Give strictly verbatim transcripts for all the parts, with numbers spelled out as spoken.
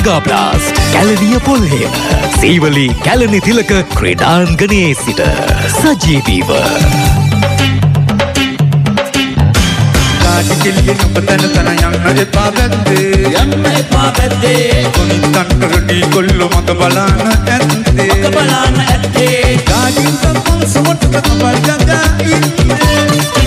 mega blast Kelaniya Polhema Seevali Kelani Thilaka ක්‍රීඩාංගණයේ සිට සජීවීව ටිකිල්ලි නොපතන තන යන්න එපා පැත්තේ යන්න එපා පැත්තේ කොනිත්තන් කරටි කොල්ලෝ මග බලන්න ඇත්තේ මග බලන්න ඇත්තේ ගාඩින් සම්පන් සොට කබල් ගගා ඉන්නේ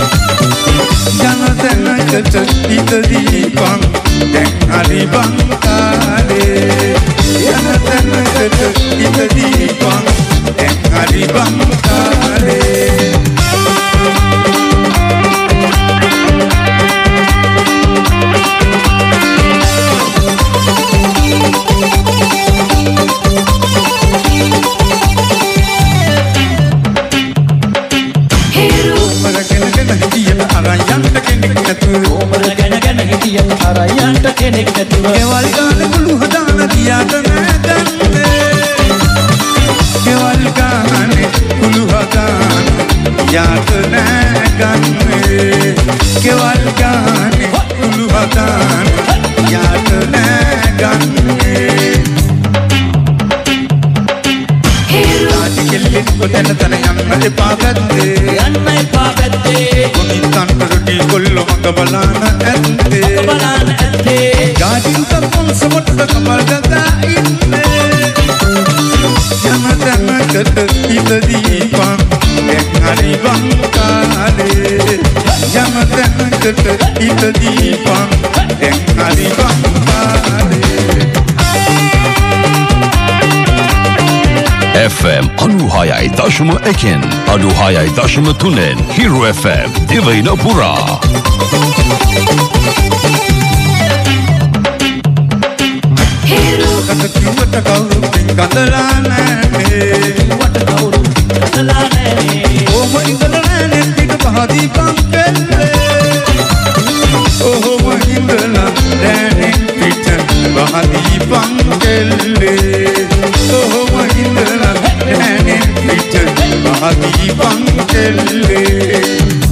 ජනතනකට ඉදදී පන් දැන් හරි බංකාලේ ජනතනකට ඉදදී පන් දැන් හරි බංකාලේ අරයන්ට කෙනෙක් නැතුව කෙවල් ගාන කුළු හදාන දියාට නෑදන්නේ කෙවල් ගාන කුළු හදාන දියාට නෑගන්නේ කෙවල් ගාන කුළු හදාන දියාට නෑගන්නේ ටිකිල්ලි කොතන තන යන්න එපා පැත්තේ යන්න එපා පැත්තේ කොනිත්තන් කරටි කොල්ලෝ මග බලන්න ඇත්තේ බලන්න ඇත්තේ ගාඩින් සම්පන් සොට කබල් ගගා ඉන්නේ ජනතනකට ඉදදී පන් දැන් හරි බංකාලේ ජනතනකට ඉදදී පන් දැන් හරි බංකාලේ F M අනුහයයි දශම එකෙන් අනුහයයි දශම තුනෙන් Hero F M දිවයින පුරා Hero කටුවට කවුරු කඳලා නැහැ වට කවුරු කඳලා නැහැ ඕම ඉඳලා නැහැ පිට පහදී පන්කල්ලේ ඕම ඉඳලා නැහැ පිට පහදී පන්කල්ලේ ඕම ඉඳලා නැහැ පිට පහදී පන්කල්ලේ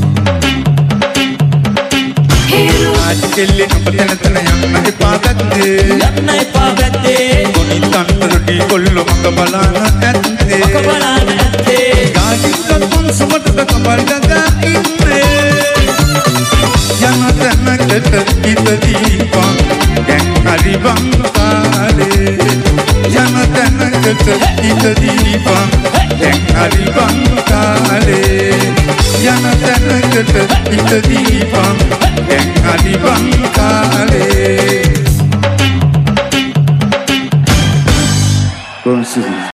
ටිකිල්ලි නොපතන තන යන්න එපා පැත්තේ යන්න එපා පැත්තේ කොනිත්තන් කරටි කොල්ලෝ මග බලන්න ඇත්තේ මග බලන්න ඇත්තේ ගාඩින් සම්පන් සොට කබල් ගගා ඉන්නේ ජනතනකට ඉදදී පන් දැන් හරි බංකාලේ ජනතනකට ඉදදී පන් දැන් හරි බංකාලේ ජනතනකට ඉදදී පන් දැන් හරි බංකාලේ